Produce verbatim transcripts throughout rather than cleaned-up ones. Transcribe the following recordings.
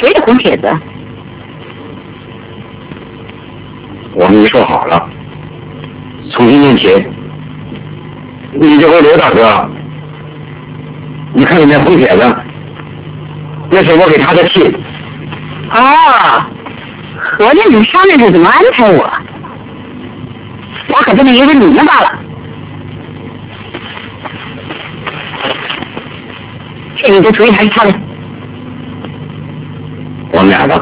谁的红帖子？ 我们说好了，从今天起，你这位刘大哥，你看你那红帖子，那是我给他的信。 哦，合着你们商量着怎么安排我？我可就没以为你们罢了。是你的主意还是他的？ 我们俩的。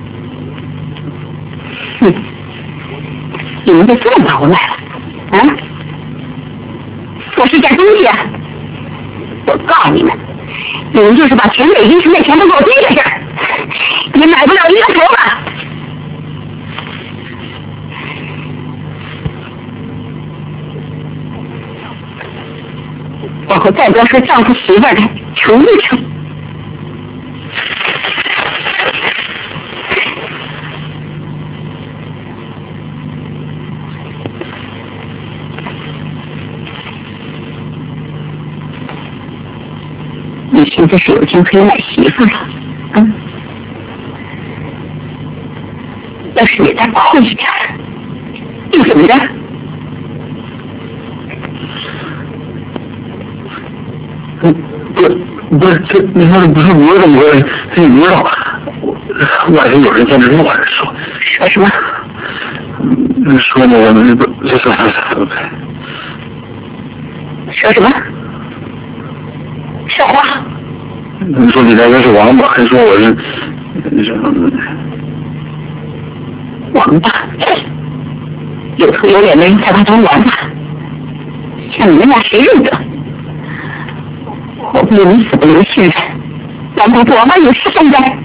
哼，你们就这么把我卖了？啊？我是件东西啊！我告诉你们，你们就是把全北京城的钱都给我堆在这儿，也买不了一个头发。往后再不要说丈夫媳妇儿的，成不成？你现在是有钱可以买媳妇了，嗯？要是你再酷一点，又怎么着？ 不不不是，这你说的不是我怎么回事？你不知道，外头有人在这乱说。 说什么？ 嗯，说那个那不这说说什么？说话。 你说你那个是王八，还说我是什么？ 王八，有头有脸的人才把当王八，像你们俩谁认得？我不留死不留信任，难道不王八有事现在？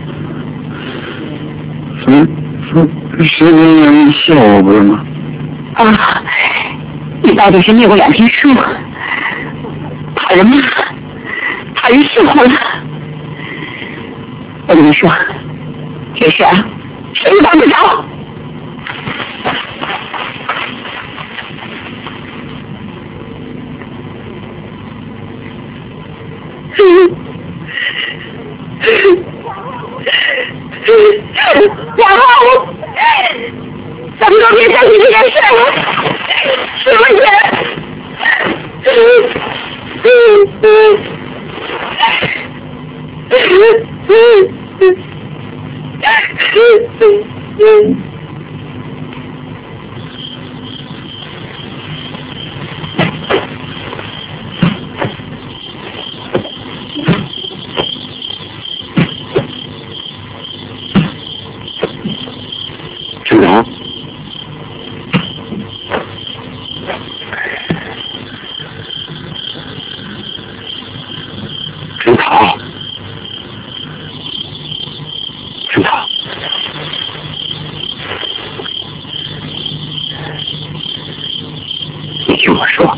什么？谁人笑我不是吗？ 啊，你到底是念过两篇书，怕人骂，怕人笑话了。我跟你说，这事啊，谁也帮不着。然后，咱们都别相信这件事了，是不是？嗯嗯嗯嗯嗯。 陈总，陈桃，陈桃，你听我说，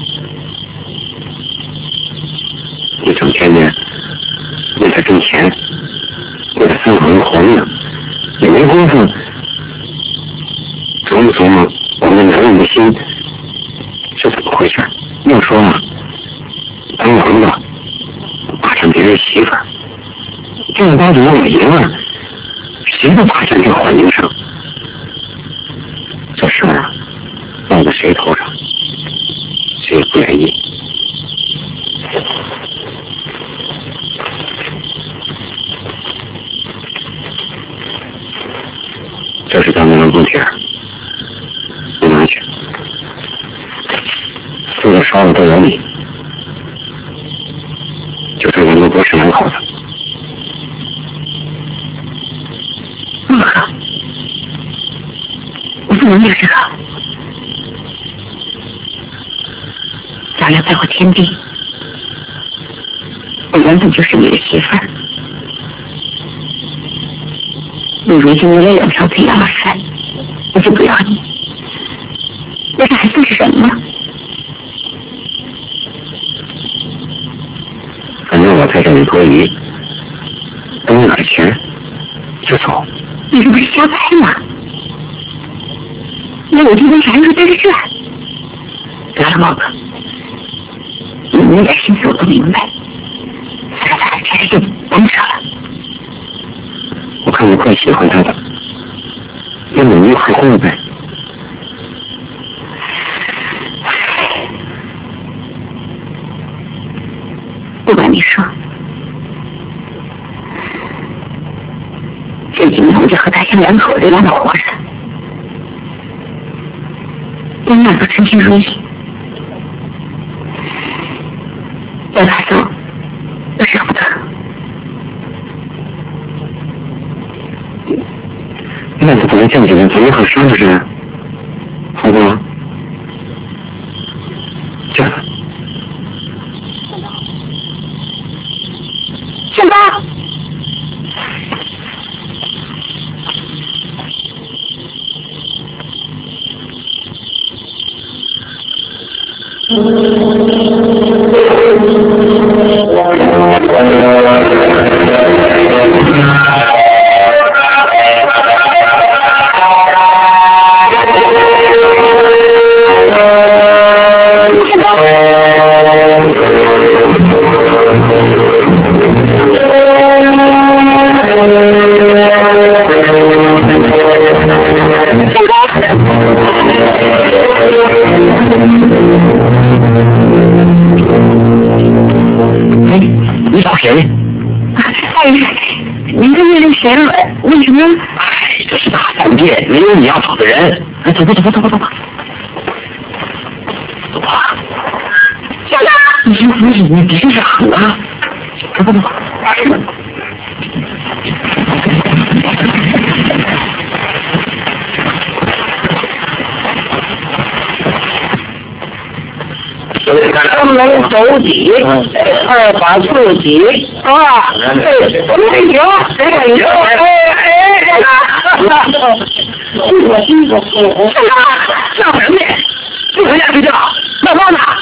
你整天的为了挣钱，为了生活活命，也没功夫琢磨琢磨我们男人的心是怎么回事。要说嘛，当王八霸占别人媳妇儿，正儿八经的老爷们儿，谁都霸占这个环境上。这事儿啊，落在谁头上，谁也不愿意。这是咱们的供帖，你拿去，这个烧了都有你，就是我们国士两口子。 不可，我不能要这个。咱俩在我天地，我原本就是你的媳妇儿。你如今为了两条腿要了饭，我就不要你，那这还算是什么？ 反正我在这里多余，等你拿钱就走。 你这不是瞎掰吗？那我今天啥时候在这儿？得了，茂哥，你那点心思我都明白，算了算了，这事就甭扯了。 和你怪喜欢他的，要努力回会呗。 不管你说，这几年我就和他像两口子一样的活着，永远都称心如意。要他走，我舍不得。 那就不能见几面，咱们好说的是，好不好？这样。 宪哥。 你找谁？ 哎，您看见那谁了？为什么？ 哎，这是大饭店，没有你要找的人。哎，走吧走吧走吧走吧，走吧。 小张， 你你你你这是狠啊！走吧走吧。 三门手底，二把自己啊，哎，哎行，哎行，哎哎，我辛苦，上什么去？不回家睡觉，慢慢的。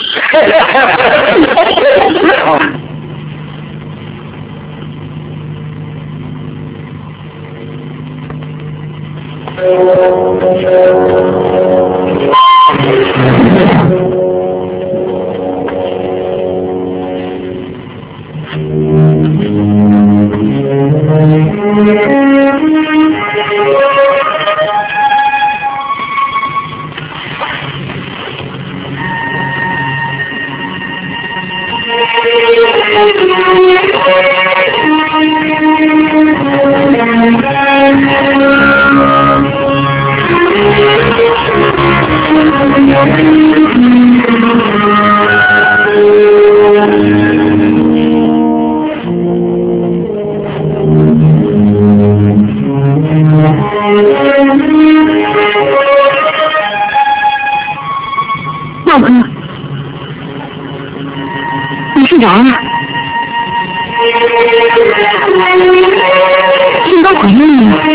茂哥，你睡着了？心都回应了。